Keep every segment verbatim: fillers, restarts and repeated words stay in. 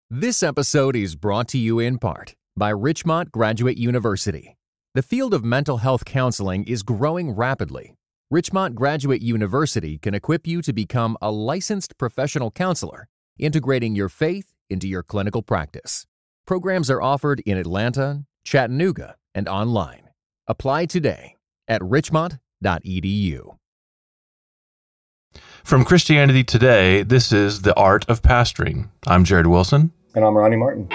This episode is brought to you in part by Richmont Graduate University. The field of mental health counseling is growing rapidly. Richmont Graduate University can equip you to become a licensed professional counselor, integrating your faith into your clinical practice. Programs are offered in Atlanta, Chattanooga, and online. Apply today at richmont dot e d u. From Christianity Today, this is The Art of Pastoring. I'm Jared Wilson. And I'm Ronnie Martin.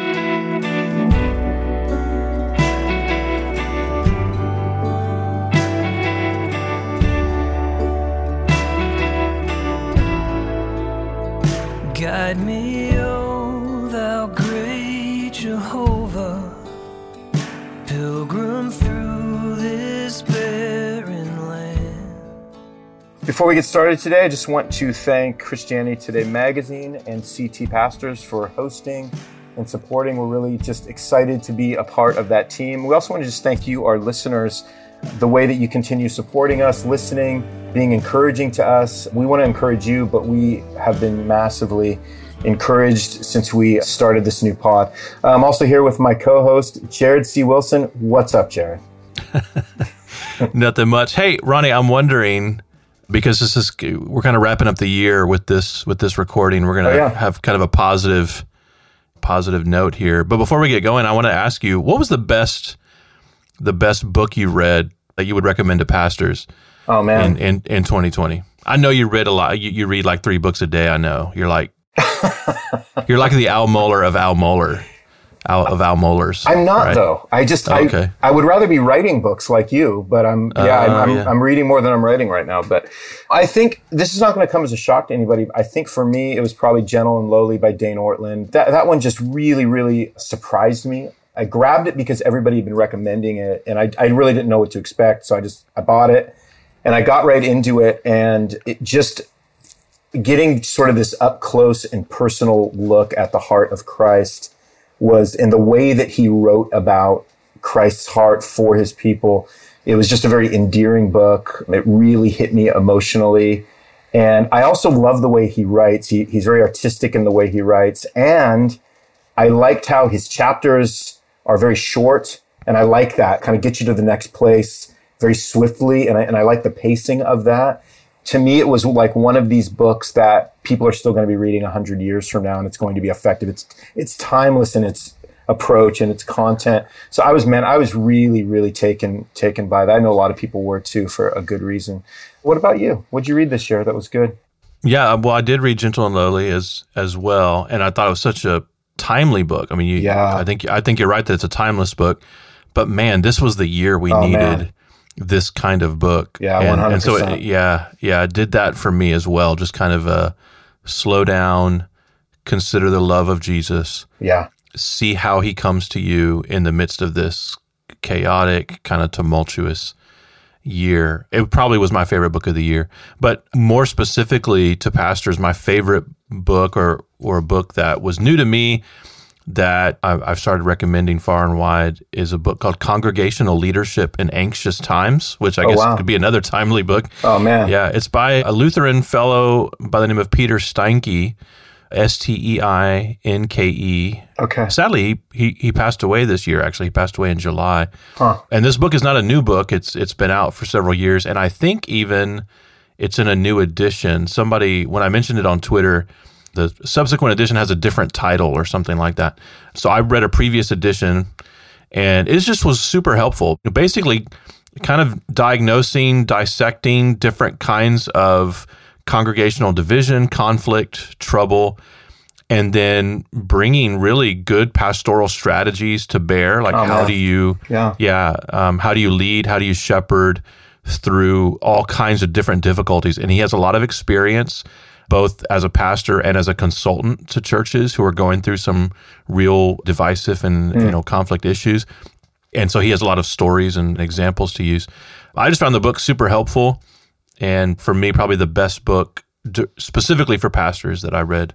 Guide me, O thou great Jehovah, pilgrim through this barren land. Before we get started today, I just want to thank Christianity Today magazine and C T Pastors for hosting and supporting. We're really just excited to be a part of that team. We also want to just thank you, our listeners, the way that you continue supporting us, listening, being encouraging to us. We want to encourage you, but we have been massively encouraged since we started this new pod. I'm also here with my co-host, Jared C. Wilson. What's up, Jared? Nothing much. Hey, Ronnie, I'm wondering, because this is we're kind of wrapping up the year with this with this recording, we're going to oh, yeah. have kind of a positive positive note here. But before we get going, I want to ask you, what was the best the best book you read that you would recommend to pastors? Oh man, in, in, in twenty twenty. I know you read a lot. You, you read like three books a day. I know you're like you're like the Al Mohler of Al Mohler, Al, of Al Mohlers. I'm not right? though. I just oh, okay. I, I would rather be writing books like you, but I'm yeah, uh, I'm, I'm, yeah. I'm reading more than I'm writing right now. But I think this is not going to come as a shock to anybody. I think for me, it was probably Gentle and Lowly by Dane Ortlund. That that one just really, really surprised me. I grabbed it because everybody had been recommending it, and I I really didn't know what to expect, so I just I bought it. And I got right into it, and it just getting sort of this up close and personal look at the heart of Christ was, in the way that he wrote about Christ's heart for his people. It was just a very endearing book. It really hit me emotionally. And I also love the way he writes. He, he's very artistic in the way he writes. And I liked how his chapters are very short. And I like that, kind of get you to the next place very swiftly, and I, and I like the pacing of that. To me, it was like one of these books that people are still going to be reading a hundred years from now, and it's going to be effective. It's it's timeless in its approach and its content. So I was, man, I was really, really taken taken by that. I know a lot of people were too, for a good reason. What about you? What'd you read this year that was good? Yeah, well, I did read Gentle and Lowly as as well, and I thought it was such a timely book. I mean, you, yeah. I think I think you're right that it's a timeless book, but man, this was the year we oh, needed. Man. This kind of book. Yeah, and, one hundred percent. And so, it, yeah, yeah, it did that for me as well. Just kind of uh, slow down, consider the love of Jesus. Yeah. See how he comes to you in the midst of this chaotic, kind of tumultuous year. It probably was my favorite book of the year. But more specifically to pastors, my favorite book or or a book that was new to me that I've started recommending far and wide is a book called Congregational Leadership in Anxious Times, which I oh, guess wow. could be another timely book. Oh, man. Yeah, it's by a Lutheran fellow by the name of Peter Steinke, S T E I N K E. Okay. Sadly, he, he passed away this year, actually. He passed away in July. Huh. And this book is not a new book. It's It's been out for several years, and I think even it's in a new edition. Somebody, when I mentioned it on Twitter, the subsequent edition has a different title or something like that. So I read a previous edition, and it just was super helpful. Basically, kind of diagnosing, dissecting different kinds of congregational division, conflict, trouble, and then bringing really good pastoral strategies to bear. Like, oh, how man. do you, yeah, yeah, um, how do you lead? How do you shepherd through all kinds of different difficulties? And he has a lot of experience, both as a pastor and as a consultant to churches who are going through some real divisive and mm. you know conflict issues. And so he has a lot of stories and examples to use. I just found the book super helpful, and for me, probably the best book d- specifically for pastors that I read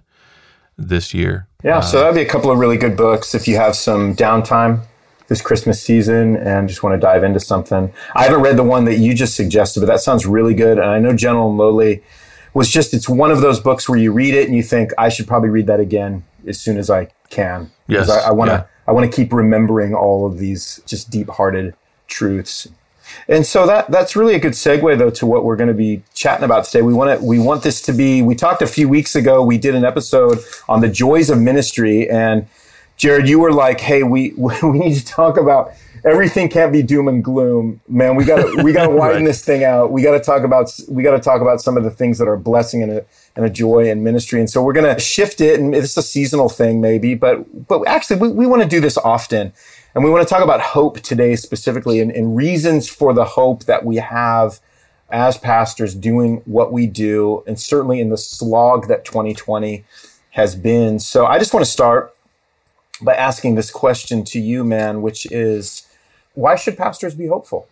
this year. Yeah, uh, so that'd be a couple of really good books if you have some downtime this Christmas season and just want to dive into something. I haven't read the one that you just suggested, but that sounds really good. And I know Gentle and Lowly was just, it's one of those books where you read it and you think, I should probably read that again as soon as I can. Yes. I, I want to yeah. I want to keep remembering all of these just deep-hearted truths. And so that that's really a good segue, though, to what we're going to be chatting about today. We want to we want this to be. We talked a few weeks ago. We did an episode on the joys of ministry, and Jared, you were like, "Hey, we we need to talk about everything. Can't be doom and gloom, man. We got to we got to widen right. this thing out. We got to talk about we got to talk about some of the things that are a blessing and a and a joy in ministry. And so we're going to shift it, and it's a seasonal thing, maybe, but but actually, we we want to do this often." And we want to talk about hope today specifically and, and reasons for the hope that we have as pastors doing what we do, and certainly in the slog that twenty twenty has been. So I just want to start by asking this question to you, man, which is, why should pastors be hopeful?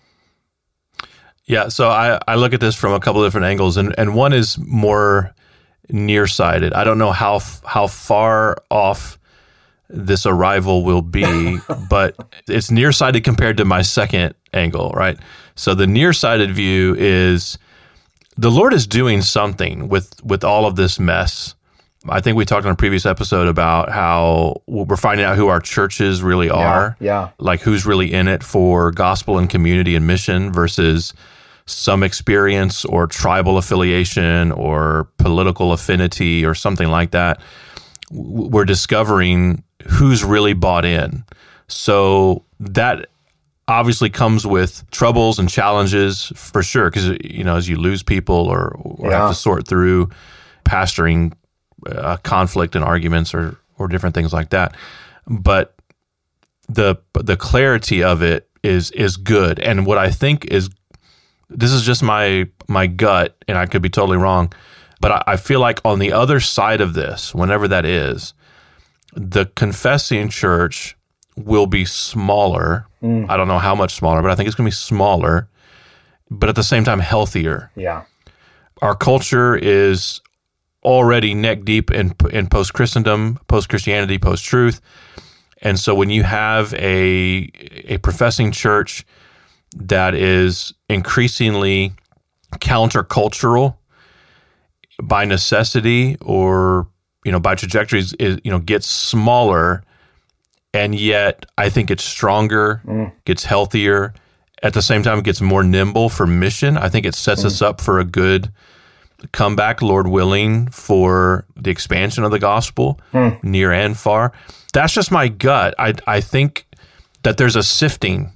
Yeah, so I, I look at this from a couple of different angles, and, and one is more nearsighted. I don't know how how far off this arrival will be, but it's nearsighted compared to my second angle, right? So the nearsighted view is the Lord is doing something with, with all of this mess. I think we talked on a previous episode about how we're finding out who our churches really are, yeah, yeah. like who's really in it for gospel and community and mission versus some experience or tribal affiliation or political affinity or something like that. We're discovering who's really bought in. So that obviously comes with troubles and challenges for sure, because, you know, as you lose people or, or yeah. have to sort through pastoring uh, conflict and arguments or or different things like that. But the the clarity of it is is good. And what I think is, this is just my my gut, and I could be totally wrong, but I, I feel like on the other side of this, whenever that is, the confessing church will be smaller. Mm. I don't know how much smaller, but I think it's going to be smaller, but at the same time healthier. Yeah. Our culture is already neck deep in in post-Christendom, post-Christianity, post-truth. And so when you have a a professing church that is increasingly countercultural by necessity or, you know, by trajectories, is, you know, gets smaller, and yet I think it's stronger, mm. gets healthier. At the same time, it gets more nimble for mission. I think it sets mm. us up for a good comeback, Lord willing, for the expansion of the gospel, mm. near and far. That's just my gut. I I think that there's a sifting.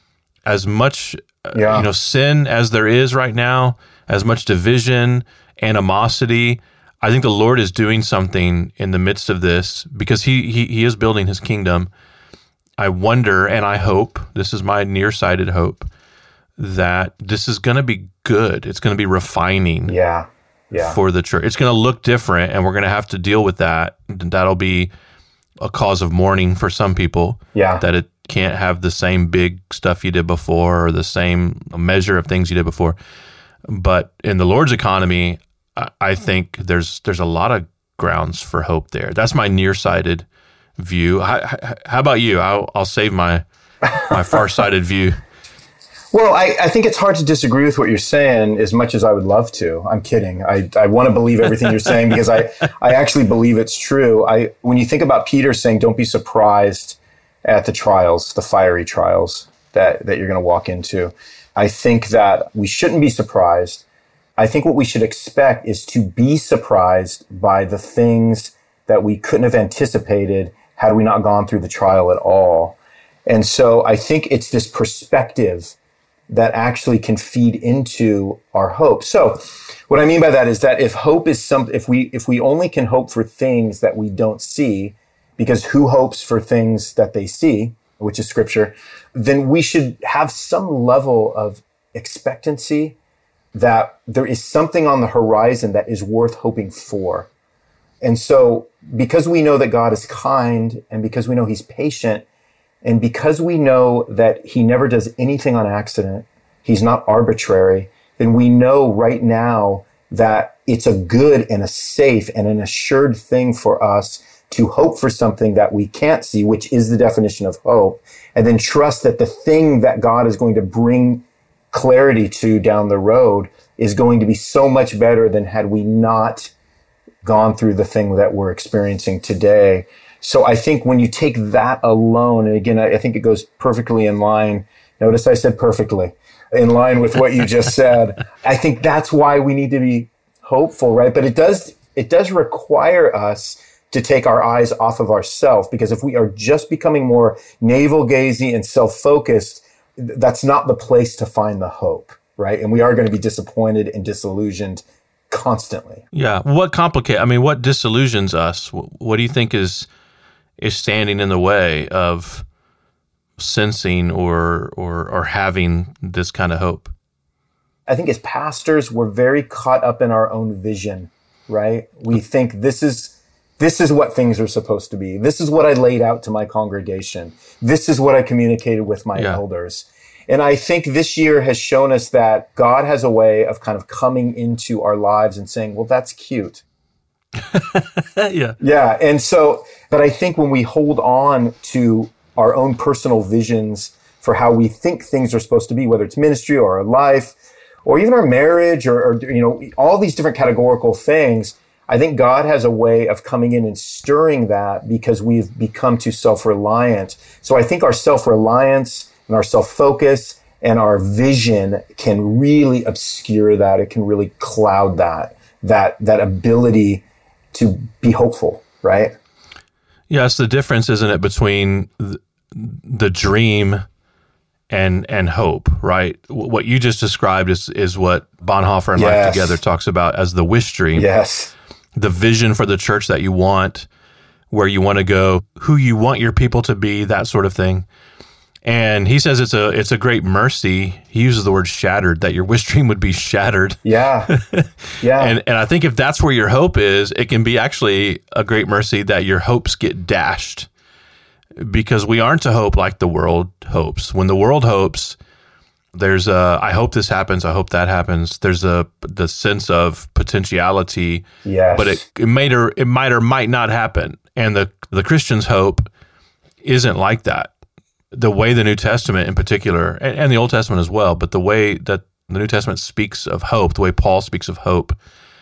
As much yeah. you know, sin as there is right now, as much division, animosity, I think the Lord is doing something in the midst of this, because he, he he is building his kingdom. I wonder, and I hope, this is my nearsighted hope, that this is going to be good. It's going to be refining yeah. Yeah. for the church. It's going to look different, and we're going to have to deal with that. That'll be a cause of mourning for some people, yeah. that it can't have the same big stuff you did before or the same measure of things you did before. But in the Lord's economy, I think there's there's a lot of grounds for hope there. That's my nearsighted view. How, how about you? I'll, I'll save my my farsighted view. Well, I, I think it's hard to disagree with what you're saying as much as I would love to. I'm kidding. I, I want to believe everything you're saying because I, I actually believe it's true. I when you think about Peter saying, don't be surprised at the trials, the fiery trials that, that you're going to walk into, I think that we shouldn't be surprised. I think what we should expect is to be surprised by the things that we couldn't have anticipated had we not gone through the trial at all. And so I think it's this perspective that actually can feed into our hope. So what I mean by that is that if hope is some, if we, if we only can hope for things that we don't see, because who hopes for things that they see, which is scripture, then we should have some level of expectancy that there is something on the horizon that is worth hoping for. And so because we know that God is kind, and because we know he's patient, and because we know that he never does anything on accident, he's not arbitrary, then we know right now that it's a good and a safe and an assured thing for us to hope for something that we can't see, which is the definition of hope, and then trust that the thing that God is going to bring clarity to down the road is going to be so much better than had we not gone through the thing that we're experiencing today. So I think when you take that alone, and again, I, I think it goes perfectly in line. Notice I said perfectly in line with what you just said. I think that's why we need to be hopeful, right? But it does, it does require us to take our eyes off of ourselves, because if we are just becoming more navel-gazing and self-focused, that's not the place to find the hope, right? And we are going to be disappointed and disillusioned constantly. Yeah. What complicate? I mean, what disillusions us? What do you think is is standing in the way of sensing or or or having this kind of hope? I think as pastors, we're very caught up in our own vision, right? We think this is this is what things are supposed to be. This is what I laid out to my congregation. This is what I communicated with my yeah. elders. And I think this year has shown us that God has a way of kind of coming into our lives and saying, well, that's cute. yeah. Yeah. And so, but I think when we hold on to our own personal visions for how we think things are supposed to be, whether it's ministry or our life, or even our marriage, or, or you know, all these different categorical things, I think God has a way of coming in and stirring that because we've become too self-reliant. So I think our self-reliance and our self-focus and our vision can really obscure that. It can really cloud that, that, that ability to be hopeful, right? Yeah, it's the difference, isn't it, between the, the dream and and hope, right? What you just described is is what Bonhoeffer and yes. Life Together talks about as the wish dream. Yes. The vision for the church that you want, where you want to go, who you want your people to be, that sort of thing. And he says it's a it's a great mercy. He uses the word shattered, that your wish dream would be shattered. Yeah. Yeah. and and I think if that's where your hope is, it can be actually a great mercy that your hopes get dashed. Because we aren't to hope like the world hopes. When the world hopes, there's a, I hope this happens, I hope that happens. There's a the sense of potentiality. Yes. But it, it might or it might or might not happen. And the the Christian's hope isn't like that. The way the New Testament in particular, and, and the Old Testament as well, but the way that the New Testament speaks of hope, the way Paul speaks of hope,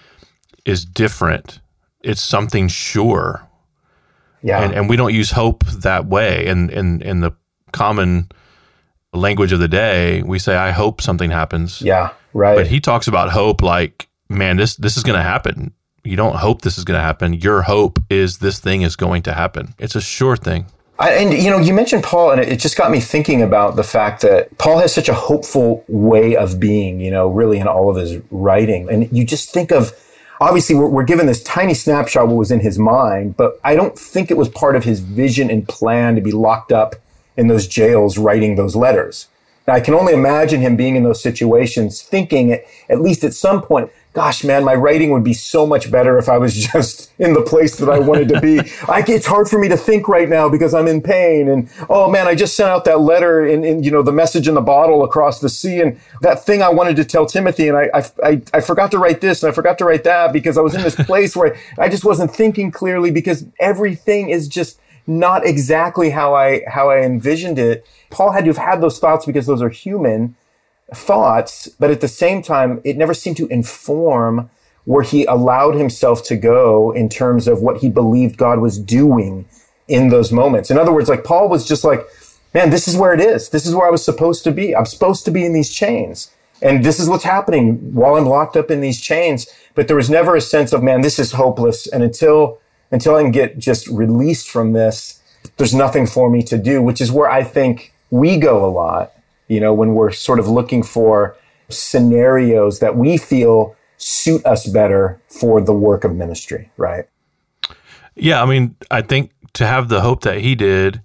is different. It's something sure. Yeah. And, and we don't use hope that way. And in, in the common language of the day, we say, I hope something happens. Yeah, right. But he talks about hope like, man, this this is going to happen. You don't hope this is going to happen. Your hope is this thing is going to happen. It's a sure thing. I, and, you know, you mentioned Paul, and it, it just got me thinking about the fact that Paul has such a hopeful way of being, you know, really in all of his writing. And you just think of, obviously, we're, we're given this tiny snapshot of what was in his mind, but I don't think it was part of his vision and plan to be locked up in those jails writing those letters. Now, I can only imagine him being in those situations, thinking at, at least at some point, gosh, man, my writing would be so much better if I was just in the place that I wanted to be. I, it's hard for me to think right now because I'm in pain. And, oh, man, I just sent out that letter in, in you know, the message in the bottle across the sea. And that thing I wanted to tell Timothy, and I, I, I, I forgot to write this and I forgot to write that because I was in this place where I just wasn't thinking clearly because everything is just not exactly how I, how I envisioned it. Paul had to have had those thoughts because those are human thoughts, but at the same time, it never seemed to inform where he allowed himself to go in terms of what he believed God was doing in those moments. In other words, like Paul was just like, man, this is where it is. This is where I was supposed to be. I'm supposed to be in these chains. And this is what's happening while I'm locked up in these chains. But there was never a sense of, man, this is hopeless. And until, until I can get just released from this, there's nothing for me to do, which is where I think we go a lot. You know, when we're sort of looking for scenarios that we feel suit us better for the work of ministry, right? Yeah, I mean, I think to have the hope that he did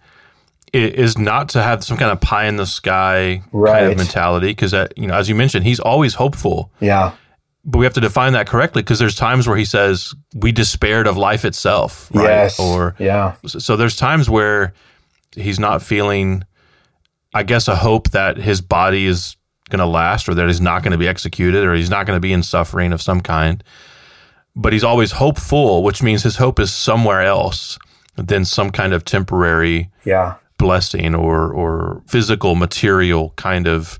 is not to have some kind of pie in the sky right. kind of mentality, because, you know, as you mentioned, he's always hopeful. Yeah. But we have to define that correctly, because there's times where he says we despaired of life itself, right? Yes. Or yeah. So there's times where he's not feeling, I guess, a hope that his body is going to last, or that he's not going to be executed, or he's not going to be in suffering of some kind. But he's always hopeful, which means his hope is somewhere else than some kind of temporary yeah. blessing or or physical, material kind of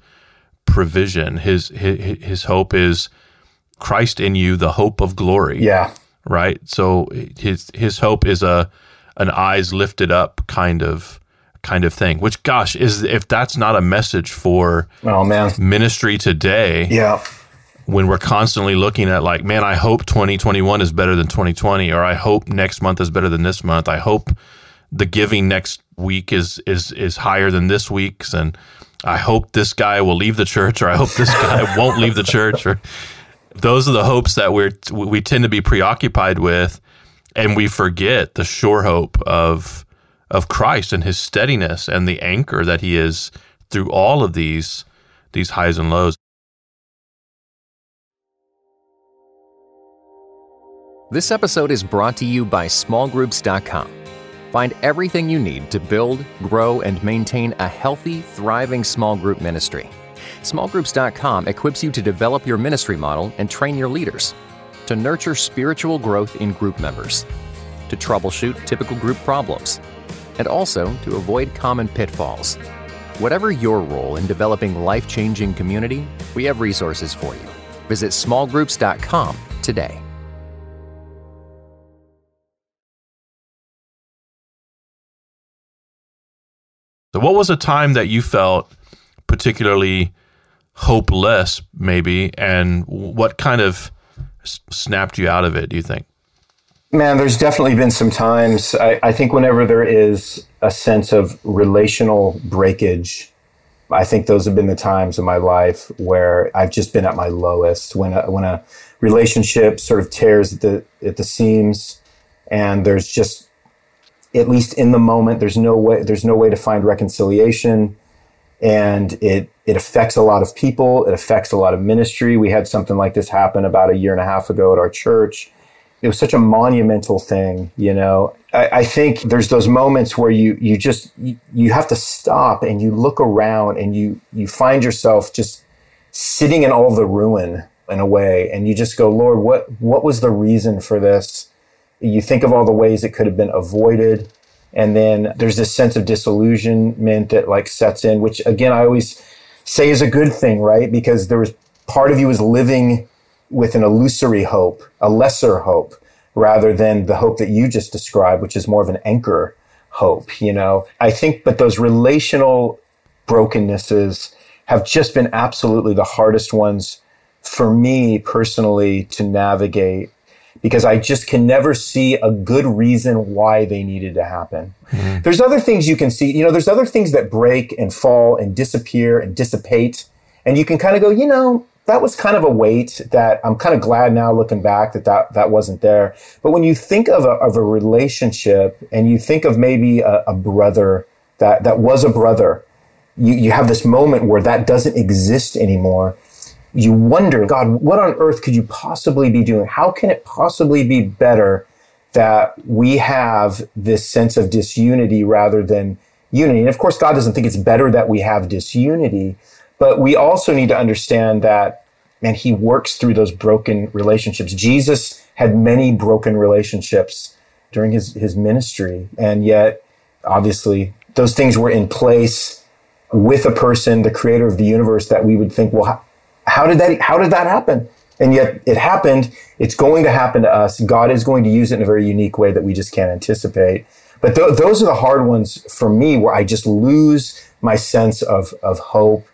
provision. His his, his hope is Christ in you, the hope of glory. Yeah. right? So his his hope is a an eyes lifted up kind of kind of thing. Which, gosh, is if that's not a message for oh man ministry today. Yeah. When we're constantly looking at like, man, I hope twenty twenty-one is better than twenty twenty, or I hope next month is better than this month. I hope the giving next week is is is higher than this week's, and I hope this guy will leave the church, or I hope this guy won't leave the church. Or those are the hopes that we're we tend to be preoccupied with, and we forget the sure hope of of Christ and his steadiness and the anchor that he is through all of these these highs and lows. This episode is brought to you by small groups dot com. Find everything you need to build, grow, and maintain a healthy, thriving small group ministry. small groups dot com equips you to develop your ministry model and train your leaders, to nurture spiritual growth in group members, to troubleshoot typical group problems, and also to avoid common pitfalls. Whatever your role in developing life-changing community, we have resources for you. Visit small groups dot com today. So what was a time that you felt particularly hopeless, maybe, and what kind of s- snapped you out of it, do you think? Man, there's definitely been some times. I, I think whenever there is a sense of relational breakage, I think those have been the times in my life where I've just been at my lowest. When a, when a relationship sort of tears at the at the seams, and there's just, at least in the moment, there's no way there's no way to find reconciliation, and it it affects a lot of people. It affects a lot of ministry. We had something like this happen about a year and a half ago at our church. It was such a monumental thing, you know. I, I think there's those moments where you you just you, you have to stop and you look around and you you find yourself just sitting in all the ruin in a way, and you just go, Lord, what what was the reason for this? You think of all the ways it could have been avoided. And then there's this sense of disillusionment that like sets in, which again, I always say is a good thing, right? Because there was part of you was living with an illusory hope, a lesser hope, rather than the hope that you just described, which is more of an anchor hope, you know? I think, but those relational brokennesses have just been absolutely the hardest ones for me personally to navigate, because I just can never see a good reason why they needed to happen. Mm-hmm. There's other things you can see, you know, there's other things that break and fall and disappear and dissipate. And you can kind of go, you know, that was kind of a weight that I'm kind of glad now looking back that that, that wasn't there. But when you think of a, of a relationship and you think of maybe a, a brother that, that was a brother, you, you have this moment where that doesn't exist anymore. You wonder, God, what on earth could you possibly be doing? How can it possibly be better that we have this sense of disunity rather than unity? And of course, God doesn't think it's better that we have disunity, but we also need to understand that, man, he works through those broken relationships. Jesus had many broken relationships during his, his ministry. And yet, obviously, those things were in place with a person, the creator of the universe, that we would think, well, how, How did that, how did that happen? And yet it happened. It's going to happen to us. God is going to use it in a very unique way that we just can't anticipate. But th- those are the hard ones for me, where I just lose my sense of, of hope.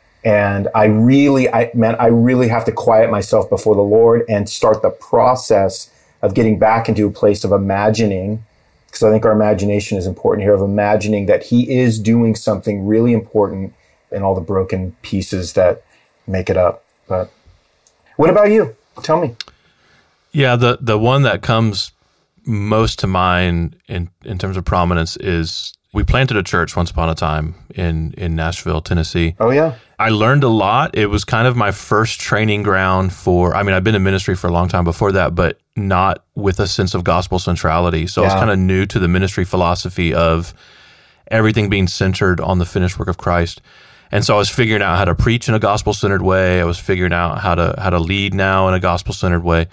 And I really, I, man, I really have to quiet myself before the Lord and start the process of getting back into a place of imagining, because I think our imagination is important here, of imagining that he is doing something really important in all the broken pieces that make it up. But what about you? Tell me. Yeah, the the one that comes most to mind in, in terms of prominence is we planted a church once upon a time in, in Nashville, Tennessee. Oh, yeah. I learned a lot. It was kind of my first training ground for, I mean, I've been in ministry for a long time before that, but not with a sense of gospel centrality. So yeah. I was kind of new to the ministry philosophy of everything being centered on the finished work of Christ. And so I was figuring out how to preach in a gospel-centered way. I was figuring out how to how to lead now in a gospel-centered way.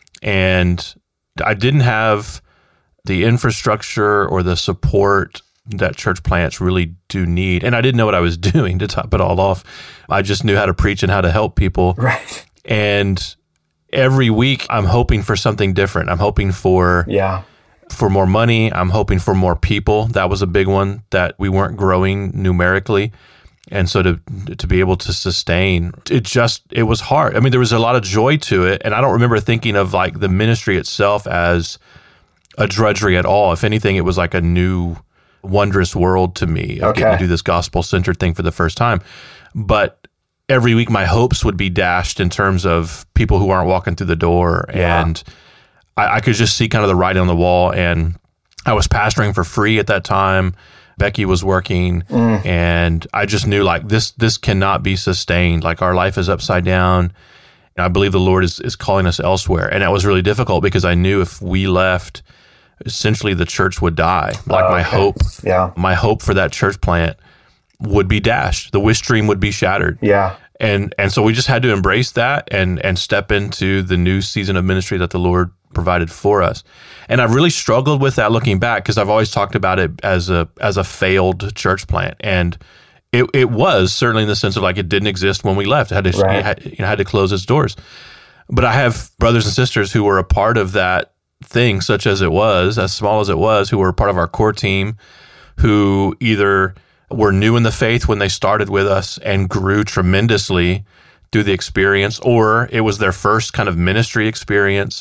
And I didn't have the infrastructure or the support that church plants really do need. And I didn't know what I was doing, to top it all off. I just knew how to preach and how to help people. Right. And every week I'm hoping for something different. I'm hoping for Yeah. for more money. I'm hoping for more people. That was a big one, that we weren't growing numerically. And so to to be able to sustain, it just, it was hard. I mean, there was a lot of joy to it. And I don't remember thinking of like the ministry itself as a drudgery at all. If anything, it was like a new, wondrous world to me of Okay. getting to do this gospel-centered thing for the first time. But every week my hopes would be dashed in terms of people who aren't walking through the door. Yeah. And I, I could just see kind of the writing on the wall. And I was pastoring for free at that time. Becky was working, Mm. and I just knew like this this cannot be sustained. Like our life is upside down. And I believe the Lord is, is calling us elsewhere. And that was really difficult because I knew if we left, essentially the church would die. Like Oh, my okay. hope, Yeah. my hope for that church plant would be dashed. The wish dream would be shattered. Yeah. And and so we just had to embrace that and and step into the new season of ministry that the Lord provided for us. And I've really struggled with that looking back, because I've always talked about it as a as a failed church plant. And it it was certainly in the sense of like it didn't exist when we left. It had to Right. it had, you know, had to close its doors. But I have brothers and sisters who were a part of that thing, such as it was, as small as it was, who were part of our core team, who either were new in the faith when they started with us and grew tremendously through the experience, or it was their first kind of ministry experience,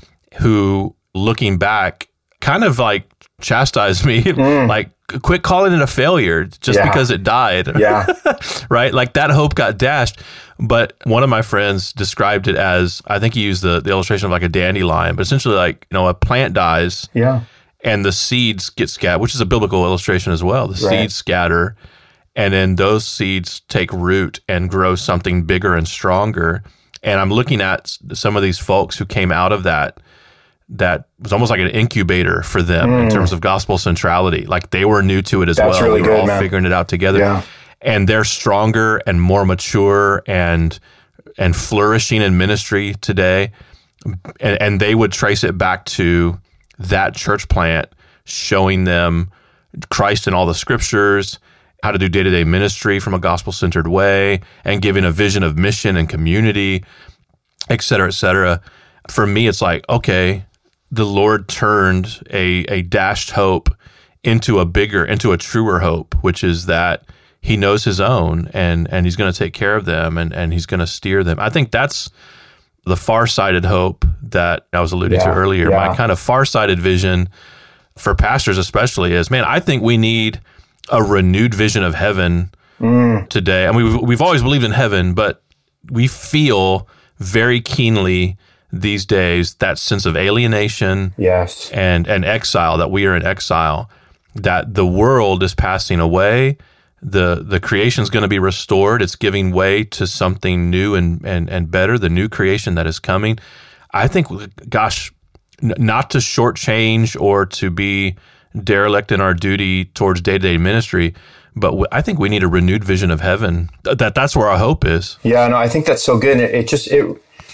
who, looking back, kind of like chastised me, like, quit calling it a failure just Yeah. because it died. Yeah. Right? Like that hope got dashed. But one of my friends described it as, I think he used the, the illustration of like a dandelion, but essentially like, you know, a plant dies Yeah. and the seeds get scattered, which is a biblical illustration as well. The Right. seeds scatter, and then those seeds take root and grow something bigger and stronger. And I'm looking at some of these folks who came out of that, that was almost like an incubator for them in terms of gospel centrality. Like they were new to it as That's well. really we were good, all man. figuring it out together. Yeah. And they're stronger and more mature and and flourishing in ministry today. And, and they would trace it back to that church plant showing them Christ in all the scriptures, how to do day-to-day ministry from a gospel-centered way, and giving a vision of mission and community, et cetera, et cetera. For me, it's like, okay, the Lord turned a, a dashed hope into a bigger, into a truer hope, which is that he knows his own and, and he's going to take care of them and, and he's going to steer them. I think that's the far-sighted hope that I was alluding to Yeah, earlier. yeah. My kind of far-sighted vision for pastors especially is, man, I think we need a renewed vision of heaven Mm. today. I mean, we've, we've always believed in heaven, but we feel very keenly these days that sense of alienation Yes. and, and exile, that we are in exile, that the world is passing away. The the creation is going to be restored. It's giving way to something new and, and, and better, the new creation that is coming. I think, gosh, n- not to shortchange or to be derelict in our duty towards day-to-day ministry, but w- I think we need a renewed vision of heaven. Th- That That's where our hope is. Yeah, no, I think that's so good. And it, it just, it,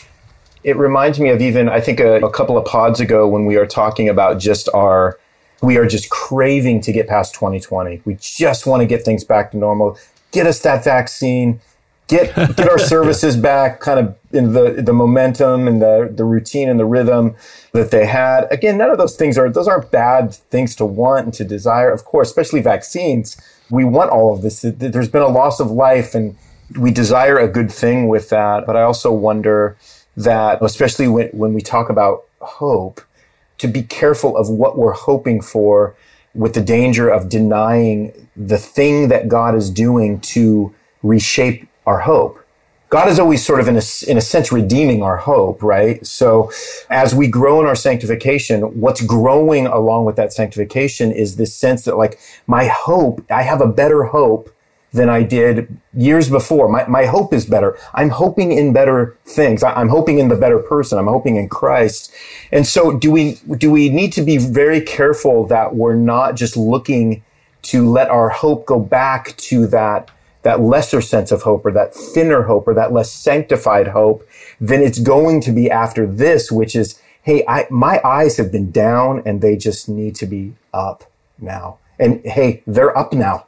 it reminds me of even, I think a, a couple of pods ago when we were talking about just our, we are just craving to get past twenty twenty. We just want to get things back to normal. Get us that vaccine, get, get our services back kind of in the, the momentum and the, the routine and the rhythm that they had. Again, none of those things are, those aren't bad things to want and to desire. Of course, especially vaccines. We want all of this. There's been a loss of life and we desire a good thing with that. But I also wonder that, especially when, when we talk about hope, to be careful of what we're hoping for, with the danger of denying the thing that God is doing to reshape our hope. God is always sort of, in a, in a sense, redeeming our hope, right? So as we grow in our sanctification, what's growing along with that sanctification is this sense that, like, my hope, I have a better hope than I did years before. My, my hope is better. I'm hoping in better things. I, I'm hoping in the better person. I'm hoping in Christ. And so do we, do we need to be very careful that we're not just looking to let our hope go back to that, that lesser sense of hope or that thinner hope or that less sanctified hope? Then it's going to be after this, which is, hey, I, my eyes have been down and they just need to be up now. And hey, they're up now.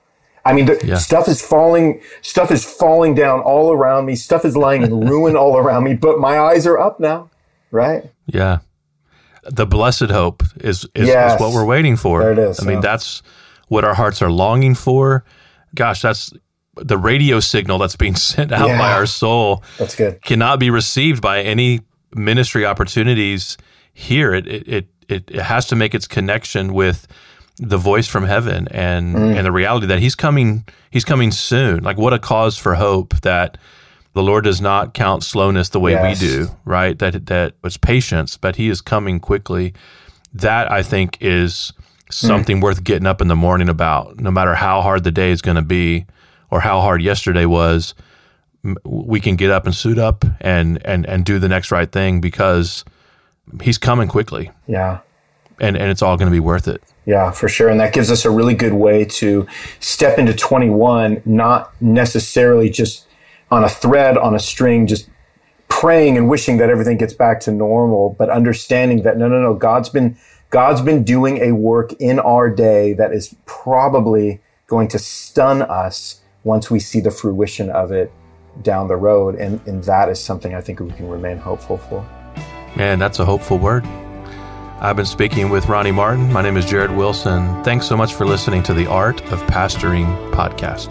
I mean, the, yeah. stuff is falling, stuff is falling down all around me. Stuff is lying in ruin all around me, but my eyes are up now, right? Yeah. The blessed hope is, is, yes. is what we're waiting for. There it is. I mean, yeah. that's what our hearts are longing for. Gosh, that's the radio signal that's being sent out yeah. by our soul. That's good. Cannot be received by any ministry opportunities here. It, it, it, it, it has to make its connection with the voice from heaven and, mm. and the reality that he's coming, he's coming soon. Like, what a cause for hope that the Lord does not count slowness the way yes. we do, right? That, that it's patience, but he is coming quickly. That, I think, is something mm. worth getting up in the morning about. No matter how hard the day is going to be or how hard yesterday was, we can get up and suit up and, and, and do the next right thing because he's coming quickly. Yeah. And, and it's all going to be worth it. Yeah, for sure. And that gives us a really good way to step into twenty-one, not necessarily just on a thread, on a string, just praying and wishing that everything gets back to normal, but understanding that no, no, no, God's been, God's been doing a work in our day that is probably going to stun us once we see the fruition of it down the road. And, and that is something I think we can remain hopeful for. Man, that's a hopeful word. I've been speaking with Ronnie Martin. My name is Jared Wilson. Thanks so much for listening to the Art of Pastoring podcast.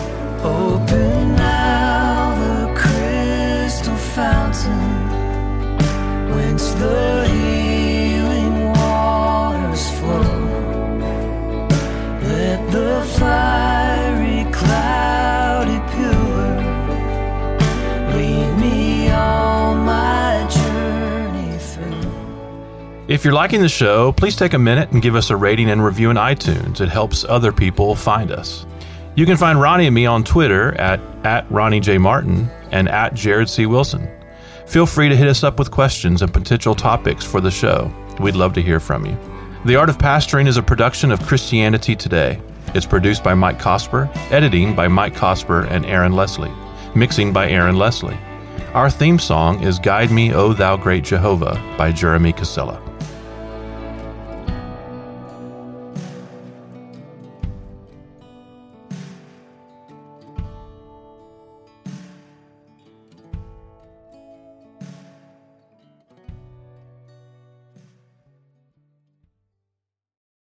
Open now the crystal fountain, whence the healing waters flow. Let the fiery, cloudy pillar lead me on my journey through. If you're liking the show, please take a minute and give us a rating and review in iTunes. It helps other people find us. You can find Ronnie and me on Twitter at, at Ronnie J. Martin and at Jared C. Wilson. Feel free to hit us up with questions and potential topics for the show. We'd love to hear from you. The Art of Pastoring is a production of Christianity Today. It's produced by Mike Cosper, editing by Mike Cosper and Aaron Leslie, mixing by Aaron Leslie. Our theme song is Guide Me, O Thou Great Jehovah by Jeremy Casella.